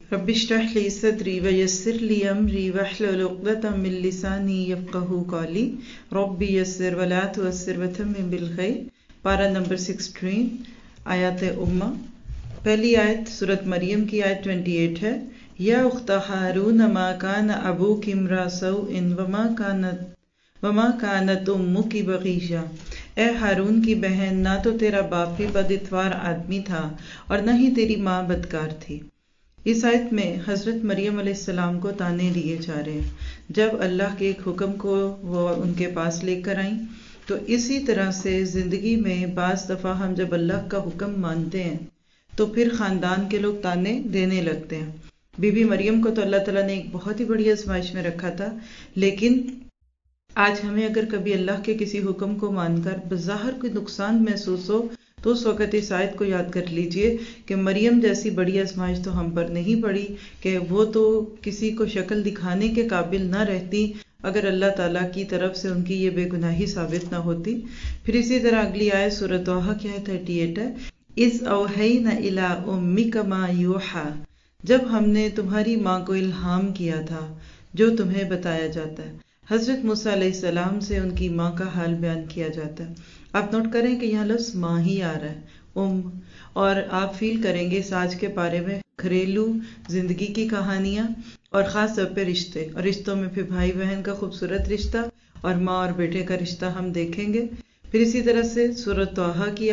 رب اشرح لی صدری ویسر لی امری واحلل عقدۃ من لسانی یفقہوا قولی رب یسر ولا تعسر وتمم بالخیر۔ پارہ نمبر 16، آیات امہ۔ پہلی آیت سورۃ مریم کی آیت 28 ہے، یا اخت ہارون ما کان ابوک امرأ سوء وما کانت امک بغیہ۔ اے ہارون کی بہن، نہ تو تیرا باپ بھی بد اتوار آدمی تھا اور نہ ہی تیری ماں بدکار تھی۔ اس آیت میں حضرت مریم علیہ السلام کو تانے دیے جا رہے ہیں۔ جب اللہ کے ایک حکم کو وہ ان کے پاس لے کر آئیں تو اسی طرح سے زندگی میں بعض دفعہ ہم جب اللہ کا حکم مانتے ہیں تو پھر خاندان کے لوگ تانے دینے لگتے ہیں۔ بی بی مریم کو تو اللہ تعالیٰ نے ایک بہت ہی بڑی آزمائش میں رکھا تھا، لیکن آج ہمیں اگر کبھی اللہ کے کسی حکم کو مان کر بظاہر کوئی نقصان محسوس ہو تو اس وقت اس آیت کو یاد کر لیجئے کہ مریم جیسی بڑی آزمائش تو ہم پر نہیں پڑی، کہ وہ تو کسی کو شکل دکھانے کے قابل نہ رہتی اگر اللہ تعالیٰ کی طرف سے ان کی یہ بے گناہی ثابت نہ ہوتی۔ پھر اسی طرح اگلی آیت سورۃ طٰہٰ کی آیت 38 ہے، اذ اوحینا الی امک ما یوحیٰ، جب ہم نے تمہاری ماں کو الہام کیا تھا جو تمہیں بتایا جاتا ہے۔ حضرت موسیٰ علیہ السلام سے ان کی ماں کا حال بیان کیا جاتا ہے۔ آپ نوٹ کریں کہ یہاں لفظ ماں ہی آ رہا ہے، اور آپ فیل کریں گے اس آج کے پارے میں گھریلو زندگی کی کہانیاں اور خاص طور پہ رشتے، اور رشتوں میں پھر بھائی بہن کا خوبصورت رشتہ اور ماں اور بیٹے کا رشتہ ہم دیکھیں گے۔ پھر اسی طرح سے سورۃ طٰہٰ کی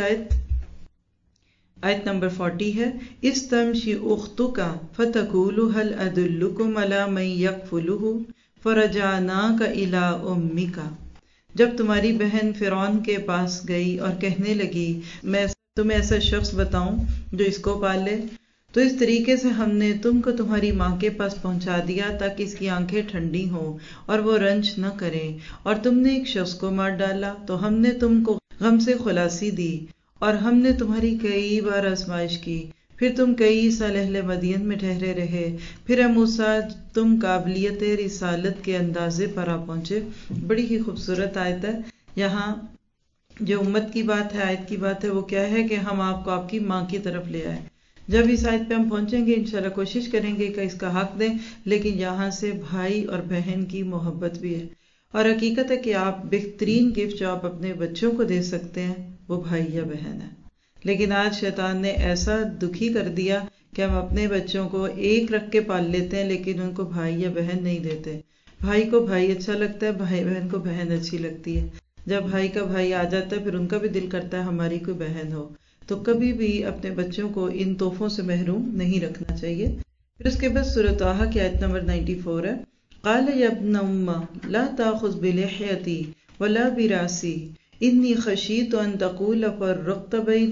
آیت نمبر 40 ہے، استمشی اختک فتقول هل ادلکم علی من یکفلہ فرجعناک الی امک۔ جب تمہاری بہن فرعون کے پاس گئی اور کہنے لگی میں تمہیں ایسا شخص بتاؤں جو اس کو پال لے، تو اس طریقے سے ہم نے تم کو تمہاری ماں کے پاس پہنچا دیا تاکہ اس کی آنکھیں ٹھنڈی ہوں اور وہ رنج نہ کرے، اور تم نے ایک شخص کو مار ڈالا تو ہم نے تم کو غم سے خلاصی دی، اور ہم نے تمہاری کئی بار آزمائش کی، پھر تم کئی سال اہل مدین میں ٹھہرے رہے، پھر اے موسیٰ تم قابلیت رسالت کے اندازے پر آ پہنچے۔ بڑی ہی خوبصورت آیت ہے۔ یہاں جو امت کی بات ہے، آیت کی بات ہے، وہ کیا ہے کہ ہم آپ کو آپ کی ماں کی طرف لے آئے۔ جب اس آیت پہ ہم پہنچیں گے انشاءاللہ کوشش کریں گے کہ اس کا حق دیں، لیکن یہاں سے بھائی اور بہن کی محبت بھی ہے، اور حقیقت ہے کہ آپ بہترین گفٹ جو آپ اپنے بچوں کو دے سکتے ہیں وہ بھائی یا بہن ہے۔ لیکن آج شیطان نے ایسا دکھی کر دیا کہ ہم اپنے بچوں کو ایک رکھ کے پال لیتے ہیں لیکن ان کو بھائی یا بہن نہیں دیتے۔ بھائی کو بھائی اچھا لگتا ہے، بھائی بہن کو بہن اچھی لگتی ہے۔ جب بھائی کا بھائی آ جاتا ہے پھر ان کا بھی دل کرتا ہے ہماری کوئی بہن ہو۔ تو کبھی بھی اپنے بچوں کو ان تحفوں سے محروم نہیں رکھنا چاہیے۔ پھر اس کے بعد سورۃ طٰہٰ کی آیت نمبر 94 ہے، قال یا ابن ام لا تأخذ بلحیتی ولا براسی انی خشیت ان تقول فرقت بین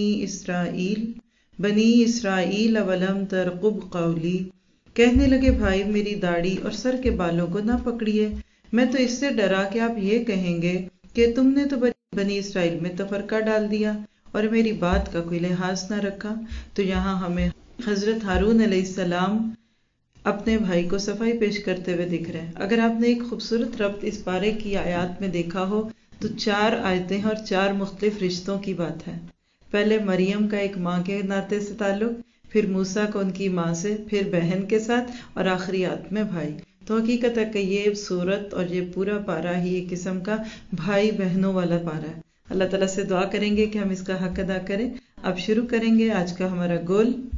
بنی اسرائیل ولم ترقب قولی۔ کہنے لگے بھائی میری داڑھی اور سر کے بالوں کو نہ پکڑیے، میں تو اس سے ڈرا کہ آپ یہ کہیں گے کہ تم نے تو بنی اسرائیل میں تفرقہ ڈال دیا اور میری بات کا کوئی لحاظ نہ رکھا۔ تو یہاں ہمیں حضرت ہارون علیہ السلام اپنے بھائی کو صفائی پیش کرتے ہوئے دکھ رہے ہیں۔ اگر آپ نے ایک خوبصورت ربط اس پارے کی آیات میں دیکھا ہو تو 4 آیتیں اور 4 مختلف رشتوں کی بات ہے۔ پہلے مریم کا ایک ماں کے ناطے سے تعلق، پھر موسیٰ کو ان کی ماں سے، پھر بہن کے ساتھ، اور آخری آیت میں بھائی۔ تو حقیقت ہے کہ یہ سورت اور یہ پورا پارہ ہی ایک قسم کا بھائی بہنوں والا پارہ ہے۔ اللہ تعالیٰ سے دعا کریں گے کہ ہم اس کا حق ادا کریں۔ اب شروع کریں گے آج کا ہمارا گول۔